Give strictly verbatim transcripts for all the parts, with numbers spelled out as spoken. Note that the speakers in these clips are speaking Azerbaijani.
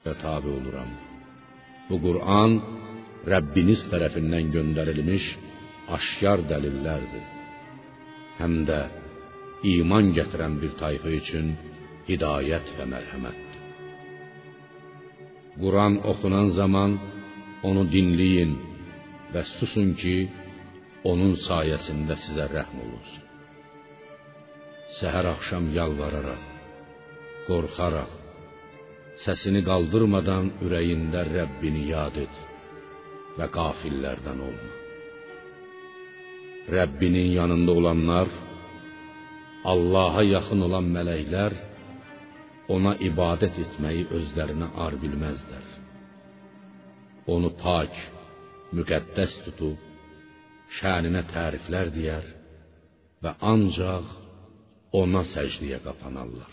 və tabe oluram. Bu Qur'an Rəbbiniz tərəfindən göndərilmiş aşkar dəlillərdir. Həm də iman gətirən bir tayfa üçün hidayət və mərhəmətdir. Qur'an oxunan zaman onu dinləyin və susun ki, onun sayəsində sizə rəhm olunsun. Səhər axşam yalvararaq, qorxaraq, səsini qaldırmadan ürəyində Rəbbini yad et və qafillərdən olma. Rəbbinin yanında olanlar, Allaha yaxın olan mələklər ona ibadət etməyi özlərinə ar bilməzlər. Onu pak, müqəddəs tutub, şəninə təriflər deyər və ancaq ona səcdiyə qapanarlar.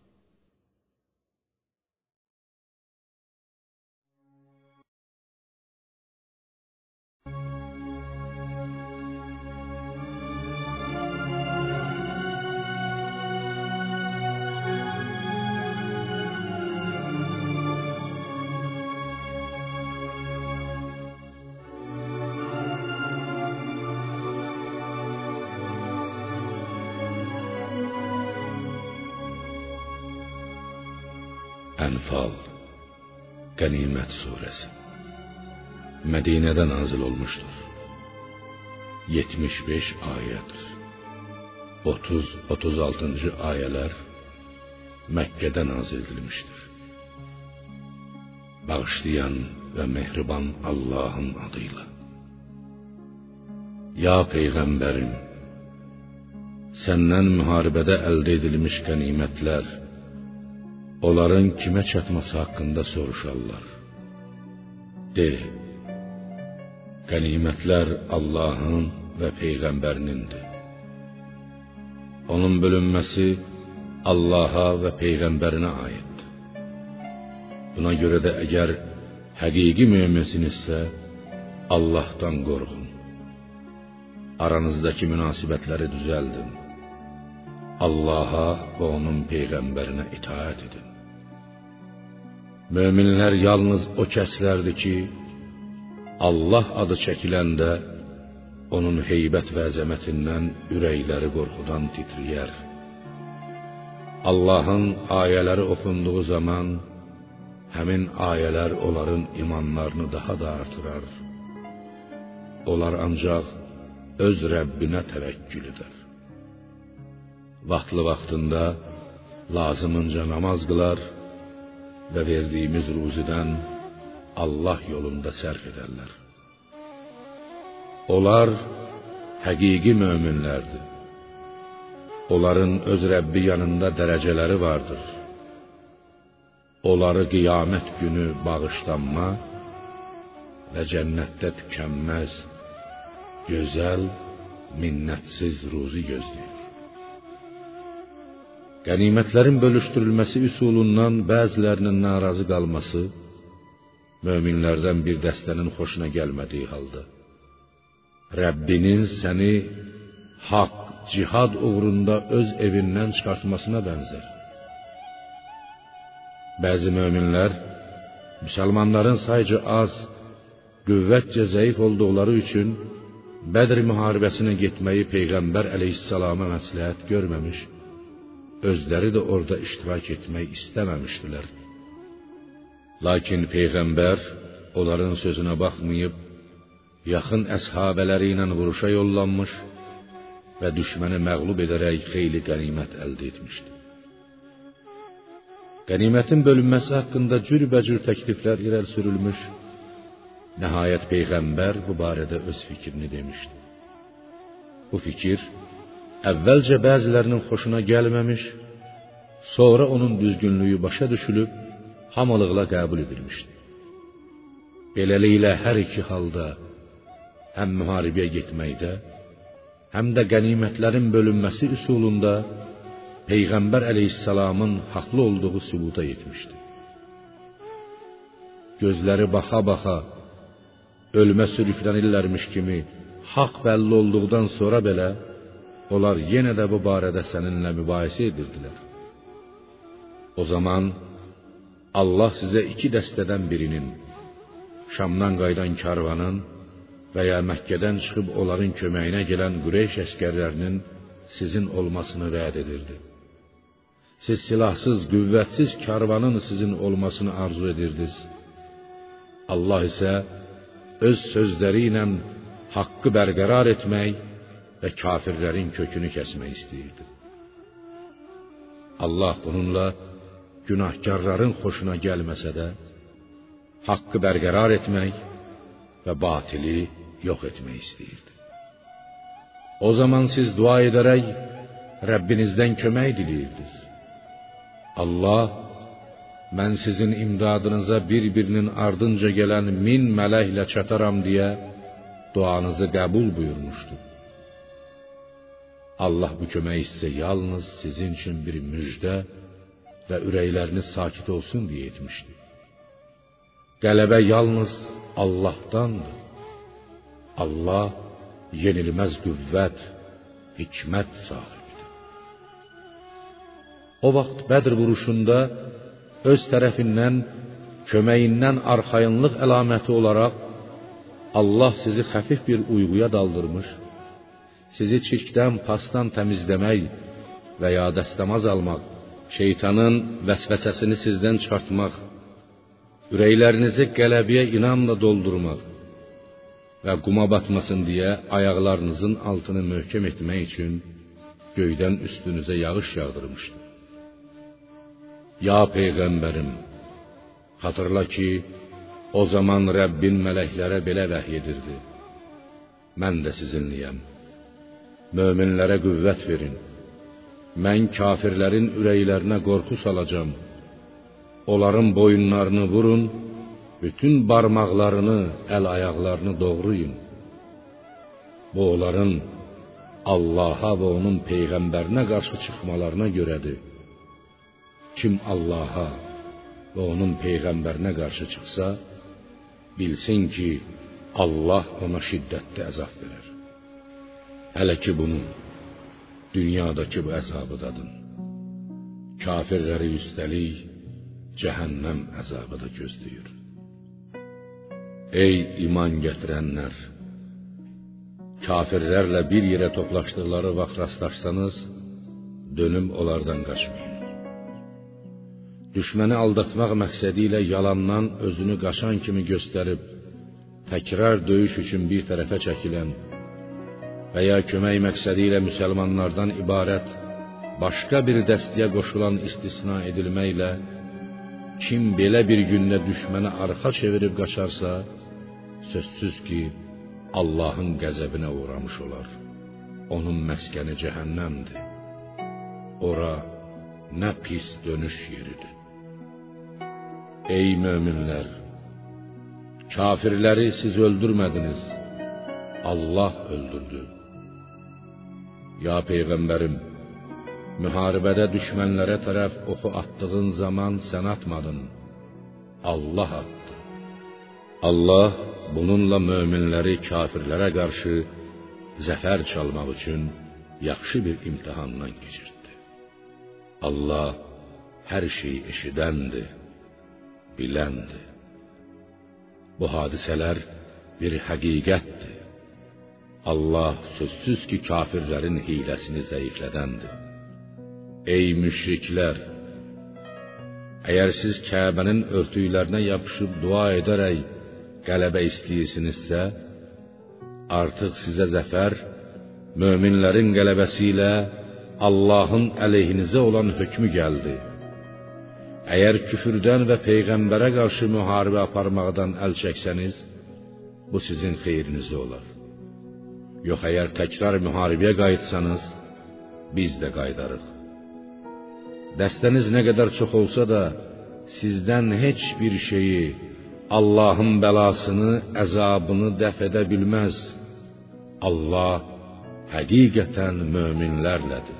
Ənfal, Qənimət surəsi Mədinədə nazil olmuşdur. yetmiş beş ayədir. otuz otuz altıncı ayələr Məkkədə nazil edilmişdir. Bağışlayan və mehriban Allahın adıyla. Ya Peyğəmbərim, səndən müharibədə əldə edilmiş qənimətlər onların kimə çatması haqqında soruşarlar. De, qənimətlər Allahın və Peyğəmbərnindir. Onun bölünməsi Allaha və Peyğəmbərinə aiddir. Buna görə də əgər həqiqi möminsinizsə, Allahdan qorxun. Aranızdakı münasibətləri düzəldin. Allaha və onun Peyğəmbərinə itaət edin. Möminlər yalnız o kəslərdir ki, Allah adı çəkiləndə onun heybət və əzəmətindən ürəkləri qorxudan titrəyər. Allahın ayələri oxunduğu zaman həmin ayələr onların imanlarını daha da artırar. Onlar ancaq öz Rəbbinə təvəkkül edər. Vaxtlı vaxtında lazımınca namaz qılar və verdiyimiz ruzidən Allah yolunda sərf edərlər. Onlar həqiqi möminlərdir. Onların öz Rəbbi yanında dərəcələri vardır. Onları qiyamət günü bağışlanma və cənnətdə tükənməz, gözəl, minnətsiz ruzi gözləyir. Qənimətlərin bölüşdürülməsi üsulundan bəzilərinin narazı qalması, möminlərdən bir dəstənin xoşuna gəlmədiyi halda, Rəbbinin səni haqq, cihad uğrunda öz evindən çıxartmasına bənzər. Bəzi möminlər, müsəlmanların sayca az, qüvvətcə zəif olduqları üçün Bədr müharibəsinə getməyi Peyğəmbər əleyhissalama məsləhət görməmiş, özləri də orada iştirak etmək istəməmişdilər. Lakin Peyğəmbər onların sözünə baxmayıb, yaxın əshabələri ilə vuruşa yollanmış və düşməni məğlub edərək xeyli qənimət əldə etmişdi. Qənimətin bölünməsi haqqında cürbəcür təkliflər irəli sürülmüş, nəhayət Peyğəmbər bu barədə öz fikrini demişdi. Bu fikir əvvəlcə bəzilərinin xoşuna gəlməmiş, sonra onun düzgünlüyü başa düşülüb, hamılıqla qəbul edilmişdi. Beləliklə hər iki halda, həm müharibəyə getməkdə, həm də qənimətlərin bölünməsi üsulunda Peyğəmbər əleyhissalamın haqlı olduğu sübuta yetmişdi. Gözləri baxa-baxa, ölmə sürüklənirlərmiş kimi haqq bəlli olduqdan sonra belə, onlar yenə də bu barədə səninlə mübahisə edirdilər. O zaman Allah sizə iki dəstədən birinin, Şamdan qayıdan karvanın və ya Məkkədən çıxıb onların köməyinə gələn Qureyş əsgərlərinin sizin olmasını vəd edirdi. Siz silahsız, qüvvətsiz karvanın sizin olmasını arzu edirdiniz. Allah isə öz sözləri ilə haqqı bərqərar etmək və kafirlərin kökünü kəsmək istəyirdi. Allah bununla günahkarların xoşuna gəlməsə də, haqqı bərqərar etmək və batili yox etmək istəyirdi. O zaman siz dua edərək Rəbbinizdən kömək diləyirdiniz. Allah, mən sizin imdadınıza bir-birinin ardınca gələn min mələklə çataram deyə duanızı qəbul buyurmuşdu. Allah bu kömək sizə yalnız sizin üçün bir müjdə və ürəkləriniz sakit olsun deyə etmişdi. Qələbə yalnız Allahdandır. Allah yenilməz qüvvət, hikmət sahibidir. O vaxt Bədr vuruşunda öz tərəfindən köməyindən arxayınlıq əlaməti olaraq Allah sizi xəfif bir uyğuya daldırmış, sizi çirkdən, pasdan təmizləmək və ya dəstəmaz almaq, şeytanın vəsvəsəsini sizdən çıxartmaq, ürəklərinizi qələbəyə inamla doldurmaq və quma batmasın deyə ayaqlarınızın altını möhkəm etmək üçün göydən üstünüzə yağış yağdırmışdı. Ya Peyğəmbərim, xatırla ki, o zaman Rəbbin mələklərə belə vəhy edirdi: mən də sizinliyəm. Möminlərə qüvvət verin. Mən kafirlərin ürəklərinə qorxu salacağam. Onların boyunlarını vurun, bütün barmaqlarını, əl-ayaqlarını doğrayın. Bu onların Allaha və onun Peyğəmbərinə qarşı çıxmalarına görədir. Kim Allaha və onun Peyğəmbərinə qarşı çıxsa, bilsin ki, Allah ona şiddətli əzab verər. Hələ ki bunu, dünyadakı bu əzabı dadın. Kafirləri üstəlik, cəhənnəm əzabı da gözləyir. Ey iman gətirənlər! Kafirlərlə bir yerə toplaşdıqları vaxt rastlaşsanız, dönüm onlardan qaçmayın. Düşməni aldatmaq məqsədi ilə yalandan özünü qaçan kimi göstərib, təkrar döyüş üçün bir tərəfə çəkilən və ya kömək məqsədi ilə müsəlmanlardan ibarət başqa bir dəstəyə qoşulan istisna edilməklə, kim belə bir gündə düşməni arxa çevirib qaçarsa, sözsüz ki, Allahın qəzəbinə uğramış olar. Onun məskəni cəhənnəmdir. Ora nə pis dönüş yeridir. Ey möminlər! Kafirləri siz öldürmədiniz, Allah öldürdü. Ya Peyğəmbərim, müharibədə düşmənlərə tərəf oxu atdığın zaman sən atmadın, Allah atdı. Allah bununla möminləri kafirlərə qarşı zəfər çalmaq üçün yaxşı bir imtihandan keçirdi. Allah hər şeyi eşidəndir, biləndir. Bu hadisələr bir həqiqətdir. Allah sözsüz ki, kafirlərin hiləsini zəiflədəndir. Ey müşriklər! Əgər siz Kəbənin örtüklərinə yapışıb dua edərək qələbə istəyirsinizsə, artıq sizə zəfər, möminlərin qələbəsi ilə Allahın əleyhinizə olan hökmü gəldi. Əgər küfürdən və Peyğəmbərə qarşı müharibə aparmaqdan əl çəksəniz, bu sizin xeyrinizə olar. Yox, əgər təkrar müharibəyə qayıtsanız, biz də qayıdarıq. Dəstəniz nə qədər çox olsa da, sizdən heç bir şeyi, Allahın bəlasını, əzabını dəf edə bilməz. Allah həqiqətən möminlərlədir.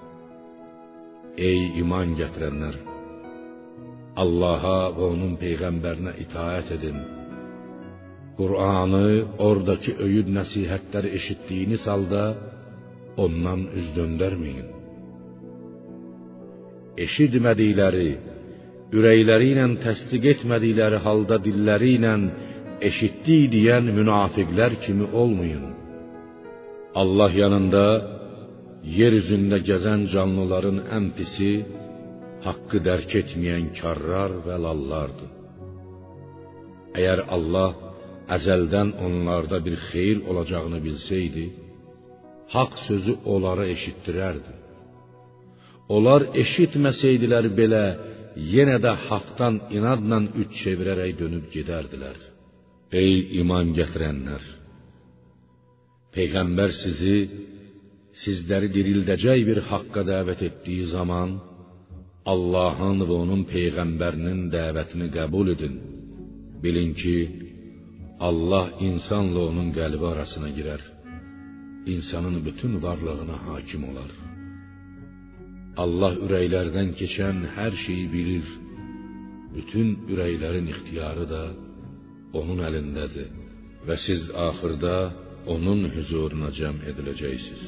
Ey iman gətirənlər! Allaha və onun Peyğəmbərinə itaət edin. Qur'anı, oradakı öyüd nəsihətləri eşitdiyiniz halda ondan üz döndərməyin. Eşitmədikləri, ürəkləri ilə təsdiq etmədikləri halda dilləri ilə eşitdik deyən münafiqlər kimi olmayın. Allah yanında yer üzündə gəzən canlıların ən pisi haqqı dərk etməyən karlar və lallardır. Əgər Allah əzəldən onlarda bir xeyir olacağını bilsəydi, haqq sözü onlara eşitdirərdi. Onlar eşitməsəydilər belə, yenə də haqdan inadla üç çevirərək dönüb gedərdilər. Ey iman gətirənlər! Peyğəmbər sizi, sizləri dirildəcək bir haqqa dəvət etdiyi zaman, Allahın və onun Peyğəmbərinin dəvətini qəbul edin. Bilin ki, Allah insanla onun qəlbi arasına girər, insanın bütün varlığına hakim olar. Allah ürəklərdən keçən hər şeyi bilir, bütün ürəklərin ixtiyarı da onun əlindədir və siz axırda onun huzuruna cəm ediləcəksiniz.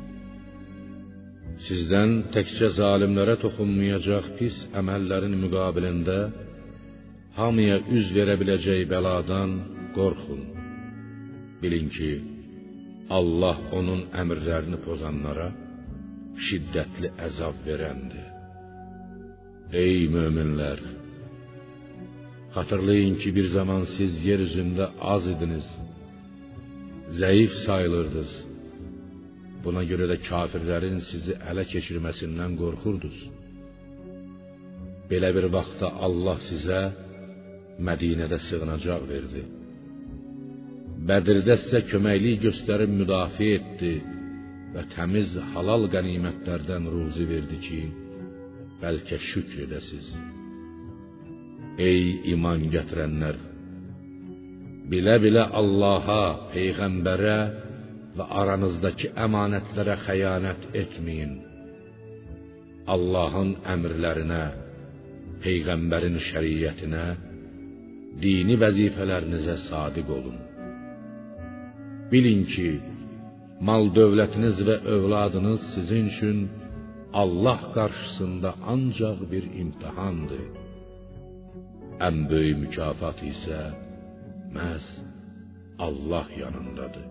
Sizdən təkcə zalimlərə toxunmayacaq pis əməllərin müqabilində hamıya üz verə biləcək bəladan qorxun. Bilin ki, Allah onun əmrlərini pozanlara şiddətli əzab verəndir. Ey möminlər! Xatırlayın ki, bir zaman siz yer üzündə az idiniz, zəif sayılırdınız. Buna görə də kafirlərin sizi ələ keçirməsindən qorxurdunuz. Belə bir vaxtda Allah sizə Mədinədə sığınacaq verdi. Bədirdə sizə köməklik göstərib müdafiə etdi və təmiz halal qənimətlərdən ruzi verdi ki, bəlkə şükr edəsiz. Ey iman gətirənlər! Bilə-bilə Allaha, Peyğəmbərə və aranızdakı əmanətlərə xəyanət etməyin. Allahın əmrlərinə, Peyğəmbərin şəriətinə, dini vəzifələrinizə sadiq olun. Bilin ki, mal-dövlətiniz və övladınız sizin üçün Allah qarşısında ancaq bir imtihandır. Ən böyük mükafat isə məhz Allah yanındadır.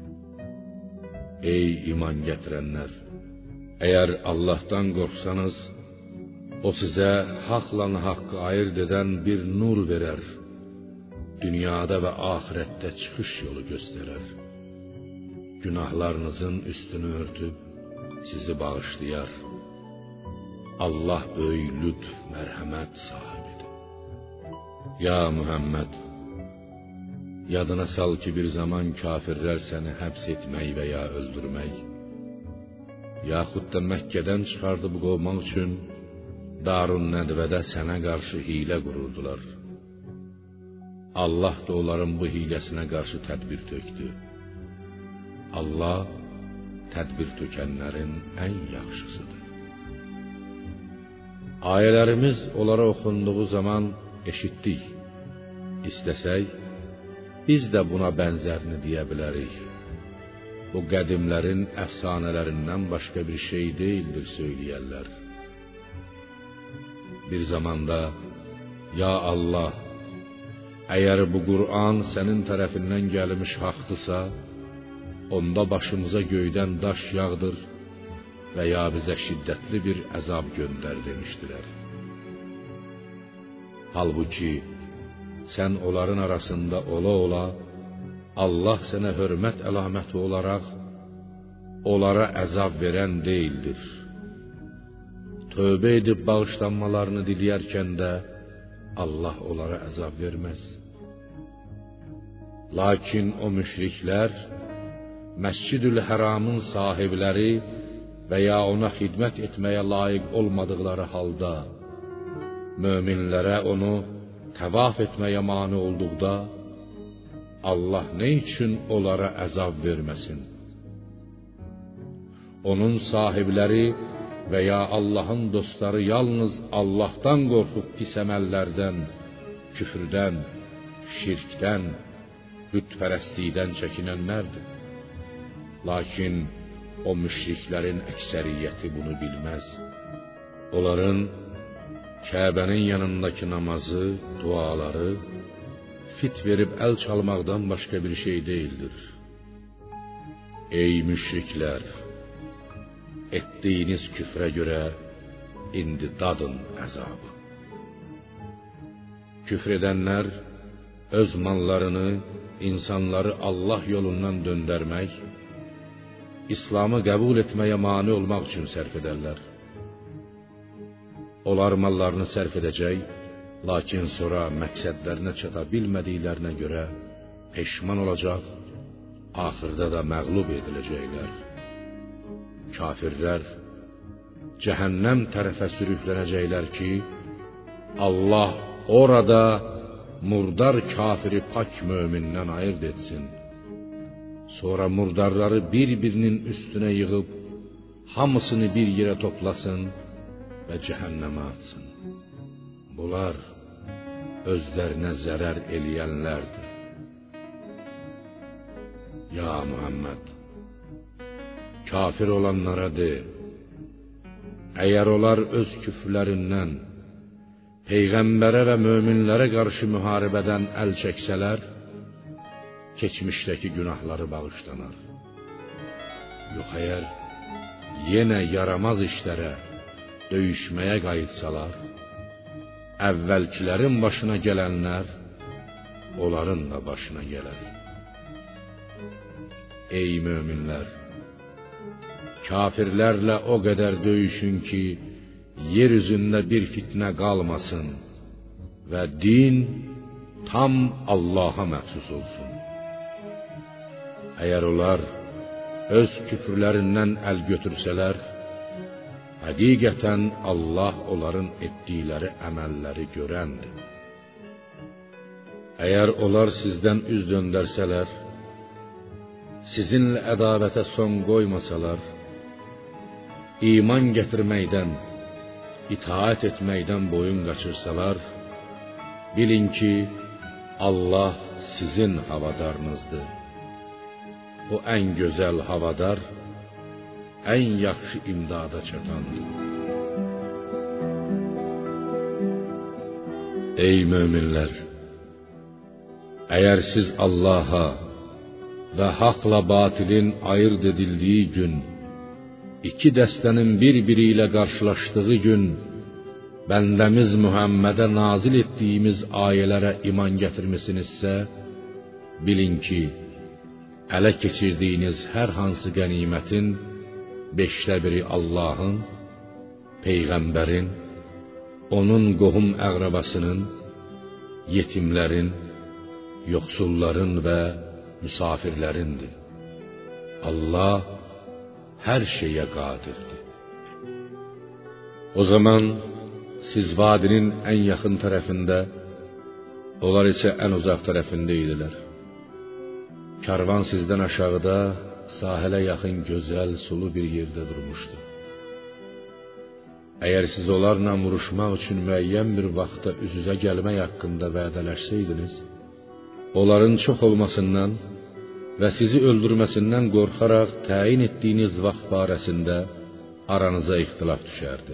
Ey iman gətirənlər! Əgər Allahdan qorxsanız, o sizə haqla haqqı ayırt edən bir nur verər, dünyada və axirətdə çıxış yolu göstərər. Günahlarınızın üstünü örtüb sizi bağışlayar. Allah böyük lütf, mərhəmət sahibidir. Ya Muhammed! Yadına sal ki, bir zaman kafirlər səni həbs etmək və ya öldürmək, yaxud da Məkkədən çıxardıb qovmaq üçün Darun Nədvədə sənə qarşı hiylə qururdular. Allah da onların bu hiləsinə qarşı tədbir tökdü. Allah tədbir tökənlərin ən yaxşısıdır. Ayələrimiz onlara oxunduğu zaman eşitdik. İstəsək, biz də buna bənzərini deyə bilərik. Bu qədimlərin əfsanələrindən başqa bir şey deyildir söyləyərlər. Bir zamanda, ya Allah, əgər bu Qur'an sənin tərəfindən gəlmiş haqdırsa, onda başımıza göydən daş yağdır və ya bizə şiddətli bir əzab göndər demişdilər. Halbuki, sən onların arasında ola-ola, Allah sənə hörmət əlaməti olaraq, onlara əzab verən deyildir. Tövbə edib bağışlanmalarını diləyərkən də, Allah onlara əzab verməz. Lakin o müşriklər, Məscid-ül Həramın sahibləri və ya ona xidmət etməyə layiq olmadıqları halda, möminlərə onu təvaf etməyə mane olduqda, Allah nə üçün onlara əzab verməsin? Onun sahibləri və ya Allahın dostları yalnız Allahdan qorxub pis əməllərdən, küfrdən, şirkdən, bütpərəstlikdən çəkinənlərdir. Lakin o müşriklərin əksəriyyəti bunu bilməz. Onların Kəbənin yanındakı namazı, duaları fit verib əl çalmaqdan başqa bir şey deyildir. Ey müşriklər, etdiyiniz küfrə görə indi dadın əzabı. Küfr edənlər öz mallarını, insanları Allah yolundan döndərmək, İslamı qəbul etməyə mane olmaq üçün sərf edərlər. Onlar mallarını sərf edəcək, lakin sonra məqsədlərinə çata bilmədiklərinə görə peşman olacaq, axırda da məğlub ediləcəklər. Kafirlər cəhənnəm tərəfə sürüklənəcəklər ki, Allah orada murdar kafiri pak mömindən ayırt etsin. Sonra murdarları bir-birinin üstünə yığıb hamısını bir yerə toplasın və cəhənnəmə atsın. Bunlar özlərinə zərər eləyənlərdir. Ya Muhammed, kafir olanlara de, əgər onlar öz küfrlərindən Peyğəmbərə və möminlərə qarşı müharibədən əl çəksələr, keçmişdəki günahları bağışlanar. Yox, əgər yenə yaramaz işlərə, döyüşməyə qayıtsalar, əvvəlkilərin başına gələnlər onların da başına gələr. Ey möminlər, kafirlərlə o qədər döyüşün ki, yer üzündə bir fitnə qalmasın və din tam Allaha məxsus olsun. Əgər onlar öz küfrlərindən əl götürsələr, həqiqətən Allah onların etdikləri əməlləri görəndir. Əgər onlar sizdən üz döndərsələr, sizinlə ədavətə son qoymasalar, iman gətirməkdən, itaat etməkdən boyun qaçırsalar, bilin ki, Allah sizin havadarınızdır. O ən gözəl havadar, ən yaxşı imdada çatandır. Ey möminlər, əgər siz Allaha və haqla batilin ayırt edildiyi gün, iki dəstənin bir-biri ilə qarşılaşdığı gün, bəndəmiz Muhammədə nazil etdiyimiz ayələrə iman gətirmisinizsə, bilin ki, ələ keçirdiyiniz hər hansı qənimətin beşdə biri Allahın, Peyğəmbərin, onun qohum əqrəbasının, yetimlərin, yoxsulların və müsafirlərindir. Allah hər şeyə qadirdir. O zaman siz vadinin ən yaxın tərəfində, onlar isə ən uzaq tərəfində idilər. Karvan sizdən aşağıda, sahilə yaxın gözəl, sulu bir yerdə durmuşdu. Əgər siz onlarla vuruşmaq üçün müəyyən bir vaxtda üz-üzə gəlmək haqqında vədələşsəydiniz, onların çox olmasından və sizi öldürməsindən qorxaraq təyin etdiyiniz vaxt barəsində aranıza ixtilaf düşərdi.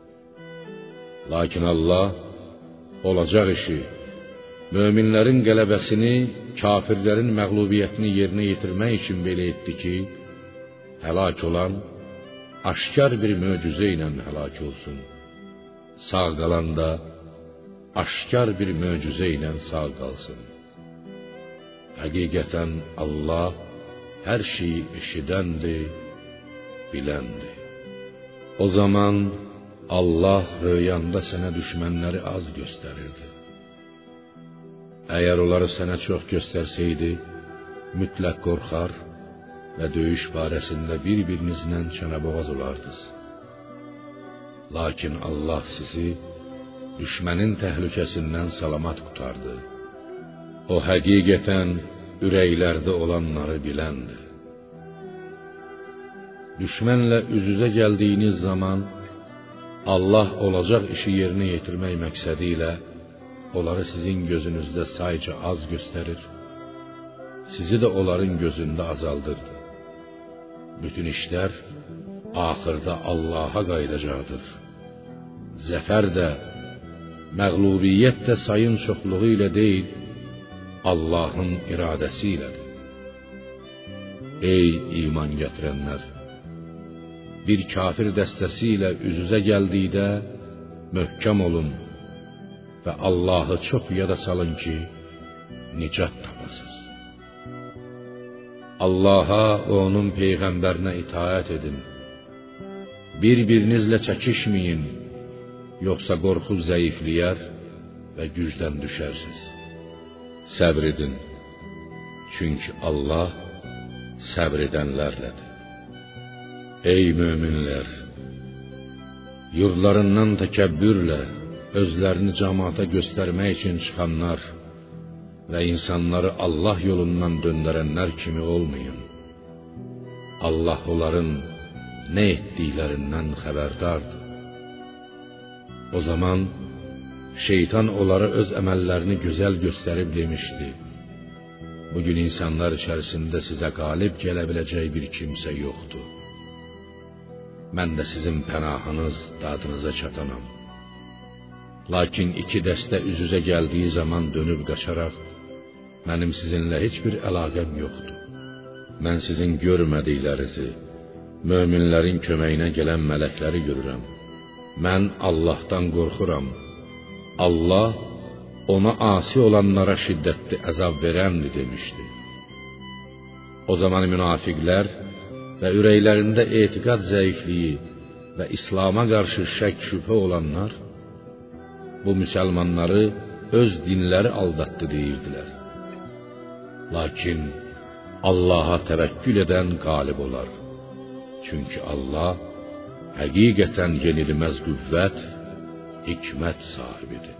Lakin Allah olacaq işi, möminlərin qələbəsini, kafirlərin məğlubiyyətini yerinə yetirmək üçün belə etdi ki, həlak olan aşkar bir möcüzə ilə həlak olsun. Sağ qalan da aşkar bir möcüzə ilə sağ qalsın. Həqiqətən Allah hər şeyi eşidəndir, biləndir. O zaman Allah röyanda sənə düşmənləri az göstərirdi. Əgər onları sənə çox göstərsəydi, mütləq qorxar və döyüş barəsində bir-birinizlə çənəboğaz olardınız. Lakin Allah sizi düşmənin təhlükəsindən salamat qurtardı. O həqiqətən ürəklərdə olanları biləndir. Düşmənlə üz-üzə gəldiyiniz zaman Allah olacaq işi yerinə yetirmək məqsədi ilə onları sizin gözünüzdə sayca az göstərir, sizi də onların gözündə azaldırdı. Bütün işlər axırda Allaha qayıdacaqdır. Zəfər də, məğlubiyyət də sayın çoxluğu ilə deyil, Allahın iradəsi ilədir. Ey iman gətirənlər! Bir kafir dəstəsi ilə üz-üzə gəldikdə möhkəm olun və Allahı çox yada salın ki, nicat tapasınız. Allaha və onun peyğəmbərinə itaət edin. Bir-birinizlə çəkişməyin, yoxsa qorxu zəifləyər və gücdən düşərsiniz. Səbr edin, çünki Allah səbr edənlərlədir. Ey möminlər! Yurdlarından təkəbbürlə özlərini cəmaata göstərmək üçün çıxanlar və insanları Allah yolundan döndərənlər kimi olmayın. Allah onların nə etdiklərindən xəbərdardır. O zaman şeytan onlara öz əməllərini gözəl göstərib demişdi: bugün insanlar içərisində sizə qalib gələ biləcək bir kimsə yoxdur. Mən də sizin pənahınız, dadınıza çatanam. Lakin iki dəstə üz-üzə gəldiyi zaman dönüb qaçaraq, mənim sizinlə heç bir əlaqəm yoxdur. Mən sizin görmədiklərinizi, möminlərin köməyinə gələn mələkləri görürəm. Mən Allahdan qorxuram. Allah ona asi olanlara şiddətli əzab verəndir demişdi. O zaman münafiqlər və ürəklərində etiqad zəifliyi və İslam'a qarşı şək şübhə olanlar bu müsəlmanları öz dinləri aldatdı deyirdilər. Lakin Allaha təvəkkül edən qalib olar. Çünki Allah həqiqətən yenilməz qüvvət, hikmət sahibidir.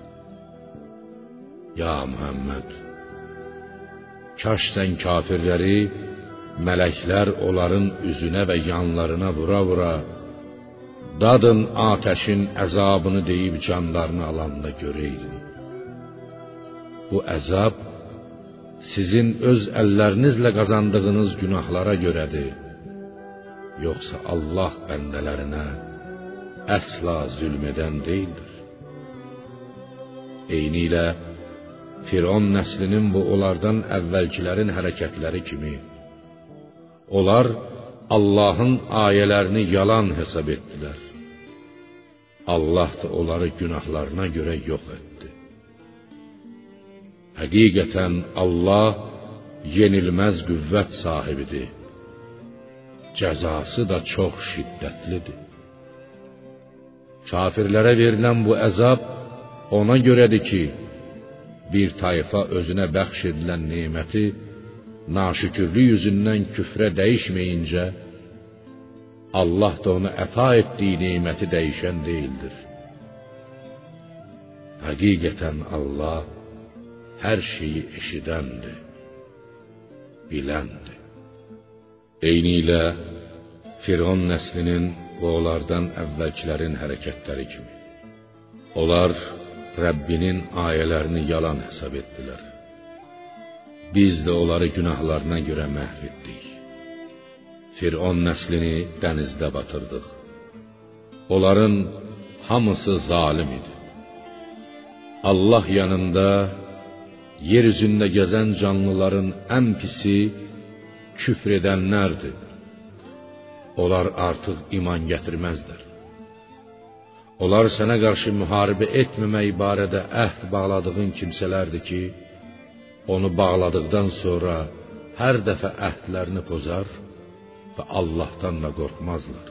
Ya Muhammed, kaş sən kafirləri mələklər onların üzünə və yanlarına vura-vura dadın atəşin əzabını deyib canlarını alanda görəydin. Bu əzab sizin öz əllərinizlə qazandığınız günahlara görədir. Yoxsa Allah bəndələrinə əsla zülm edən deyildir. Eynilə Firon nəslinin bu onlardan əvvəlkilərin hərəkətləri kimi, onlar Allahın ayələrini yalan hesab etdilər. Allah da onları günahlarına görə yox etdi. Həqiqətən Allah yenilməz qüvvət sahibidir. Cəzası da çox şiddətlidir. Kafirlərə verilən bu əzab ona görədir ki, bir tayfa özünə bəxş edilən neməti naşükürlük yüzündən küfrə dəyişməyincə, Allah da ona əta etdiyi neməti dəyişən deyildir. Həqiqətən Allah hər şeyi eşidəndir, biləndir. Eynilə Firon nəslinin və onlardan əvvəlkilərin hərəkətləri kimi. Onlar Rəbbinin ayələrini yalan hesab etdilər. Biz də onları günahlarına görə məhv etdik. Firon nəslini dənizdə batırdıq. Onların hamısı zalim idi. Allah yanında yer üzündə gəzən canlıların ən pisi küfr edənlərdir. Onlar artıq iman gətirməzlər. Onlar sənə qarşı müharibə etməmək barədə əhd bağladığın kimsələrdir ki, onu bağladıqdan sonra hər dəfə əhdlərini pozar və Allahdan da qorxmazlar.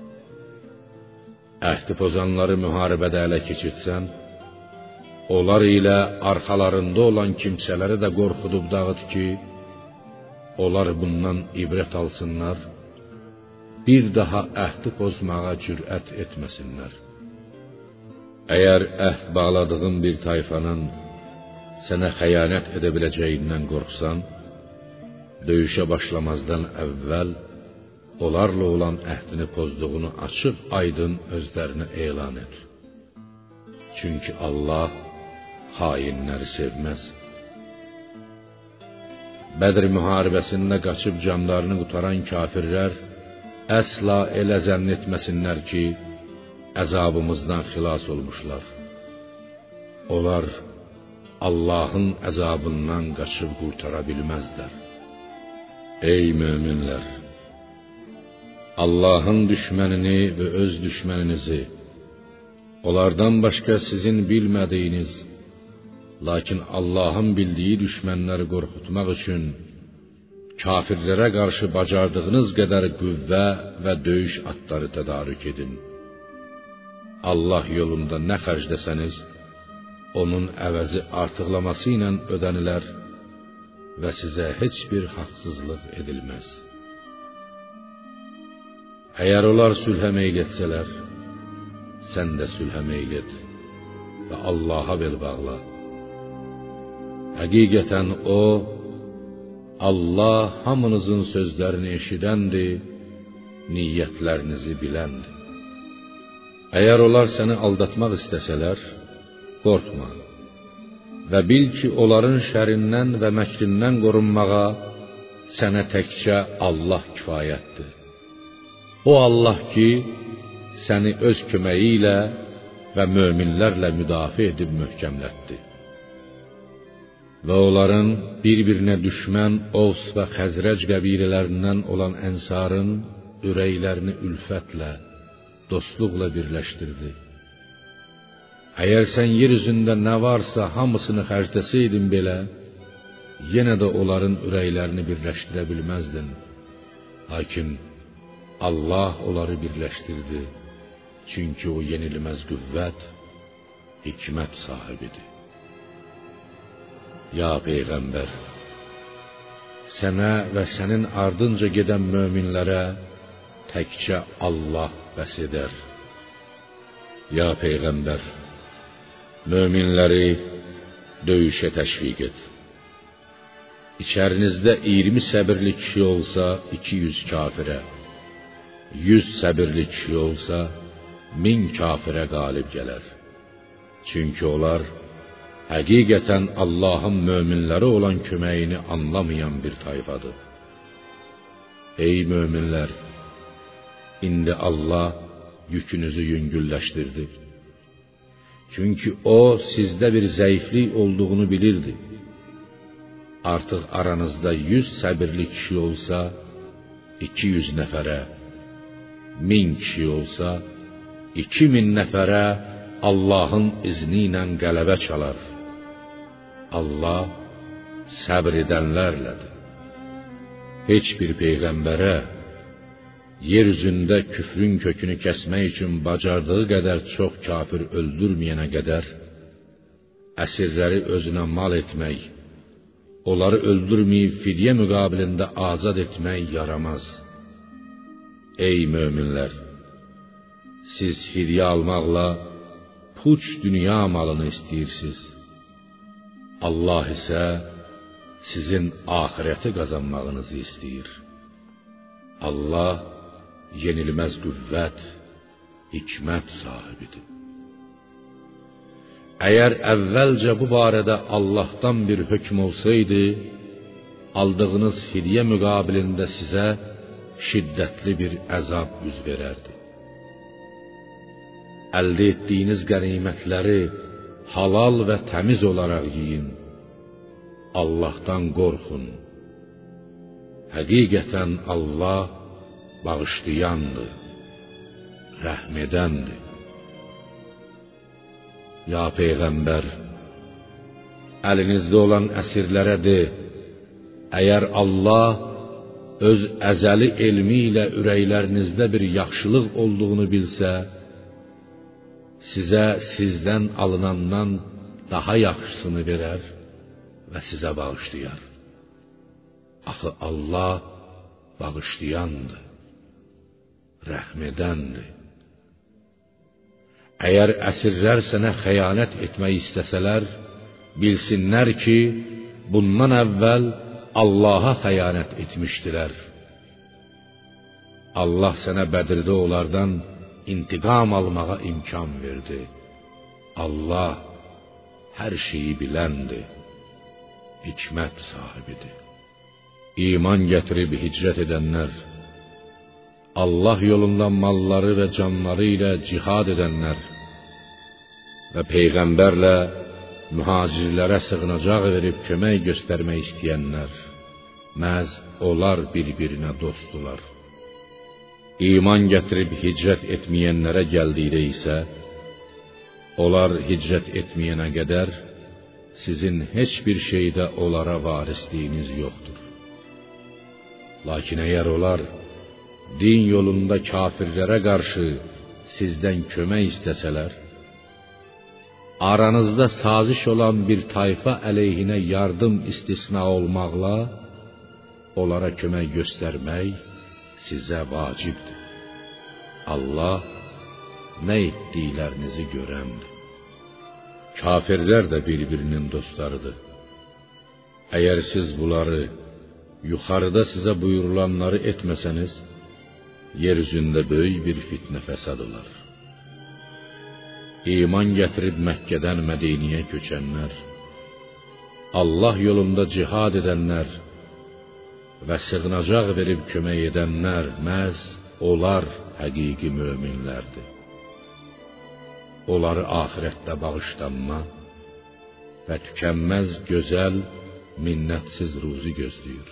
Əhdi pozanları müharibədə ələ keçirsən, onlar ilə arxalarında olan kimsələri də qorxudub dağıt ki, onlar bundan ibrət alsınlar, bir daha əhdi pozmağa cürət etməsinlər. Əgər əhd bağladığın bir tayfanın sənə xəyanət edə biləcəyindən qorxsan, döyüşə başlamazdan əvvəl onlarla olan əhdini pozduğunu açıq aydın özlərinə elan et. Çünki Allah hainləri sevməz. Bədr müharibəsində qaçıb canlarını qutaran kafirlər əsla elə zənn etməsinlər ki, əzabımızdan xilas olmuşlar. onlar Allahın əzabından qaçıb qurtara bilməzlər. Ey möminlər! Allahın düşmənini və öz düşməninizi, onlardan başqa sizin bilmədiyiniz, lakin Allahın bildiyi düşmənləri qorxutmaq üçün kafirlərə qarşı bacardığınız qədər qüvvə və döyüş atları tədarük edin. Allah yolunda nə xərcləsəniz, onun əvəzi artıqlaması ilə ödənilər və sizə heç bir haqsızlıq edilməz. Əgər onlar sülhə meyl etsələr, sən də sülhə meyl et və Allaha bel bağla. Həqiqətən O, Allah hamınızın sözlərini eşidəndir, niyyətlərinizi biləndir. Əgər onlar səni aldatmaq istəsələr, qorxma və bil ki, onların şərindən və məkrindən qorunmağa sənə təkcə Allah kifayətdir. O Allah ki, səni öz köməyi ilə və möminlərlə müdafiə edib möhkəmlətdi. Və onların bir-birinə düşmən Ovs və Xəzrəc qəbilələrindən olan ənsarın ürəklərini ülfətlə, dostluqla birləşdirdi. Əgər sən yer üzündə nə varsa hamısını xərcləsəydin belə, yenə də onların ürəklərini birləşdirə bilməzdin. Lakin Allah onları birləşdirdi, çünki O yenilməz qüvvət, hikmət sahibidir. Ya Peyğəmbər, sənə və sənin ardınca gedən möminlərə təkcə Allah bəs edər. Ya Peyğəmbər, möminləri döyüşə təşviq et. İçərinizdə iyirmi səbirli kişi olsa iki yüz kafirə, yüz səbirli kişi olsa min kafirə qalib gələr. Çünki onlar həqiqətən Allahın möminləri olan köməyini anlamayan bir tayfadır. Ey möminlər! İndi Allah yükünüzü yüngülləşdirdi. Çünki O, sizdə bir zəiflik olduğunu bilirdi. Artıq aranızda yüz səbirli kişi olsa, iki yüz nəfərə, min kişi olsa, iki min nəfərə Allahın izni ilə qələbə çalar. Allah səbr edənlərlədir. Heç bir peyğəmbərə yer üzündə küfrün kökünü kəsmək üçün bacardığı qədər çox kafir öldürməyənə qədər, əsirləri özünə mal etmək, onları öldürməyib fidyə müqabilində azad etmək yaramaz. Ey möminlər! Siz fidyə almaqla puç dünya malını istəyirsiniz. Allah isə sizin axirəti qazanmağınızı istəyir. Allah yenilməz qüvvət, hikmət sahibidir. Əgər əvvəlcə bu barədə Allahdan bir hökm olsaydı, aldığınız fidyə müqabilində sizə şiddətli bir əzab üz verərdi. Əldə etdiyiniz qənimətləri halal və təmiz olaraq yiyin. Allahdan qorxun. Həqiqətən Allah bağışlayandır, rəhm edəndir. Ya Peyğəmbər, əlinizdə olan əsirlərə de, əgər Allah öz əzəli elmi ilə ürəklərinizdə bir yaxşılıq olduğunu bilsə, sizə sizdən alınandan daha yaxşısını verər və sizə bağışlayar. Axı Allah bağışlayandır, rəhm edəndir. Əgər əsirlər sənə xəyanət etmək istəsələr, bilsinlər ki, bundan əvvəl Allaha xəyanət etmişdilər. Allah sənə Bədirdə onlardan intiqam almağa imkan verdi. Allah hər şeyi biləndir, hikmət sahibidir. İman gətirib hicrət edənlər, Allah yolunda malları və canları ilə cihad edənlər və Peyğəmbərlə mühacirlərə sığınacaq verib kömək göstərmək istəyənlər, məhz onlar bir-birinə dostdular. İman gətirib hicrət etməyənlərə gəldikdə isə, onlar hicrət etməyənə qədər sizin heç bir şeydə onlara varisliyiniz yoxdur. Lakin əgər onlar din yolunda kafirlərə qarşı sizdən kömək istəsələr, aranızda saziş olan bir tayfa əleyhinə yardım istisna olmaqla onlara kömək göstərmək sizə vacibdir. Allah nə etdiklərinizi görəndir. Kafirlər də bir-birinin dostlarıdır. Əgər siz bunları yuxarıda sizə buyurulanları etməsəniz, yer üzündə böyük bir fitnə fəsad olar. İman gətirib Məkkədən Mədiniyə köçənlər, Allah yolunda cihad edənlər və sığınacaq verib kömək edənlər məhz onlar həqiqi möminlərdir. Onları axirətdə bağışlanma və tükənməz gözəl, minnətsiz ruzi gözləyir.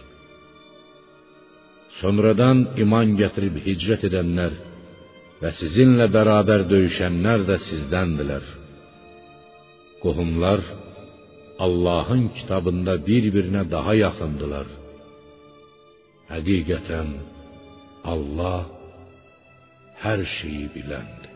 Sonradan iman gətirib hicrət edənlər və sizinlə bərabər döyüşənlər də sizdəndirlər. Qohumlar Allahın kitabında bir-birinə daha yaxındılar. Həqiqətən Allah hər şeyi biləndir.